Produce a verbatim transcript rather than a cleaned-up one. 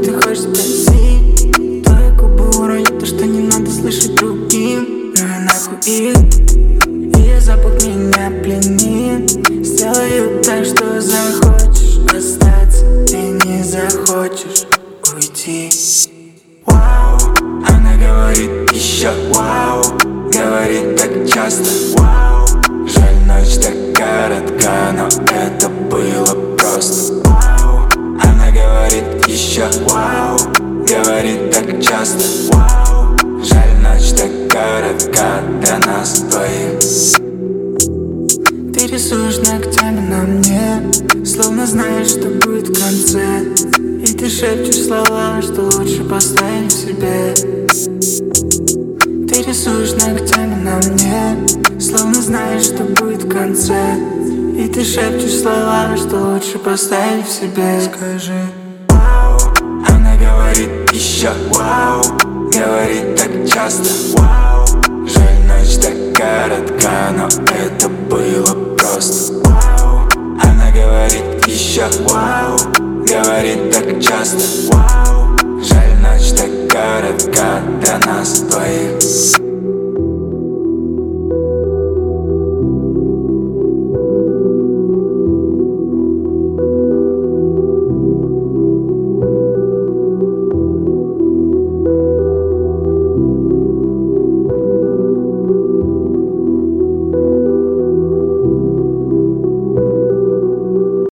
ты хочешь спросить? Твои губы уронят то, что не надо слышать другим. Ну и нахуй их, ее запах меня пленит. Сделаю так, что захочешь остаться, ты не захочешь уйти. Вау, она говорит еще вау, говорит так часто вау. Жаль, ночь так коротка, но это было просто вау. Она говорит еще вау, говорит так часто вау. Жаль, ночь так коротка для нас двоих. Ты рисуешь ногтями на мне, словно знаешь, что будет в конце. И ты шепчешь слова, что лучше поставить в себе. Ты рисуешь ногтями на мне, словно знаешь, что будет в конце. И ты шепчешь слова, что лучше поставить в себе. Скажи вау, она говорит еще вау, говорит так часто вау. Жаль, ночь так коротка, но это было просто вау. Она говорит еще вау, говорит так часто вау. Жаль, ночь так коротка для нас двоих.